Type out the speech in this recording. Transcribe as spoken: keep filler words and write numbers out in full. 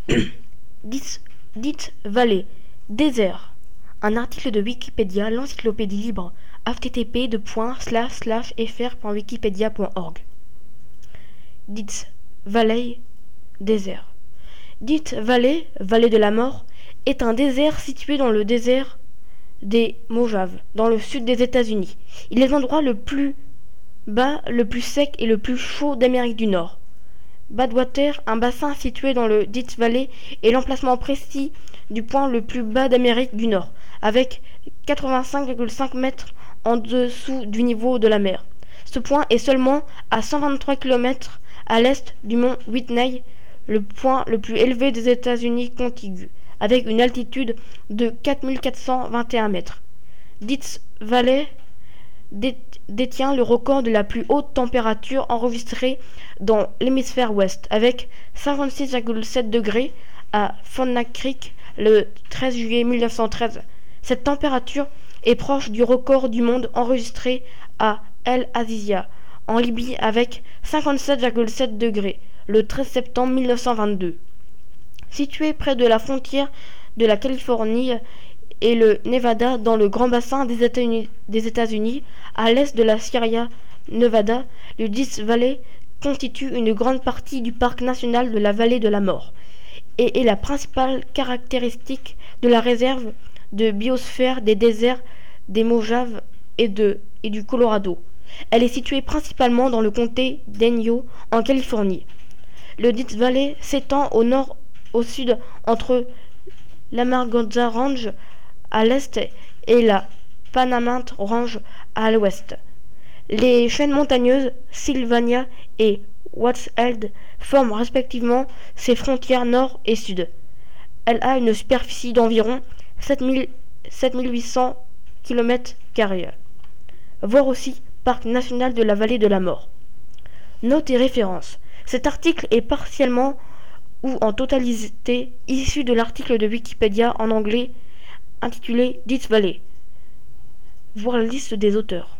Dite, dite vallée, désert. Un article de Wikipédia, l'encyclopédie libre, http de slash slash fr.wikipedia point org. Dite vallée, désert. Dite vallée, vallée de la mort, est un désert situé dans le désert des Mojaves, dans le sud des États-Unis. Il est l'endroit le plus bas, le plus sec et le plus chaud d'Amérique du Nord. Badwater, un bassin situé dans le Death Valley, est l'emplacement précis du point le plus bas d'Amérique du Nord, avec quatre-vingt-cinq virgule cinq mètres en dessous du niveau de la mer. Ce point est seulement à cent vingt-trois kilomètres à l'est du mont Whitney, le point le plus élevé des États-Unis contigus, avec une altitude de quatre mille quatre cent vingt et un mètres. Death Valley détient le record de la plus haute température enregistrée dans l'hémisphère ouest, avec cinquante-six virgule sept degrés à Fauna Creek le treize juillet mille neuf cent treize. Cette température est proche du record du monde enregistré à El Azizia, en Libye, avec cinquante-sept virgule sept degrés le treize septembre mille neuf cent vingt-deux. Situé près de la frontière de la Californie et le Nevada dans le grand bassin des États-Unis, des États-Unis à l'est de la Sierra Nevada, le Death Valley constitue une grande partie du parc national de la vallée de la mort et est la principale caractéristique de la réserve de biosphère des déserts des Mojaves et, de, et du Colorado. Elle est située principalement dans le comté d'Inyo en Californie. Le Death Valley s'étend au nord au sud entre l'Amargosa Range à l'est et la Panamint Range à l'ouest. Les chaînes montagneuses Sylvania et Wattshead forment respectivement ses frontières nord et sud. Elle a une superficie d'environ sept mille huit cents kilomètres carrés. Voir aussi Parc national de la vallée de la mort. Notes et références. Cet article est partiellement ou en totalité issu de l'article de Wikipédia en anglais intitulé Death Valley. Voir la liste des auteurs.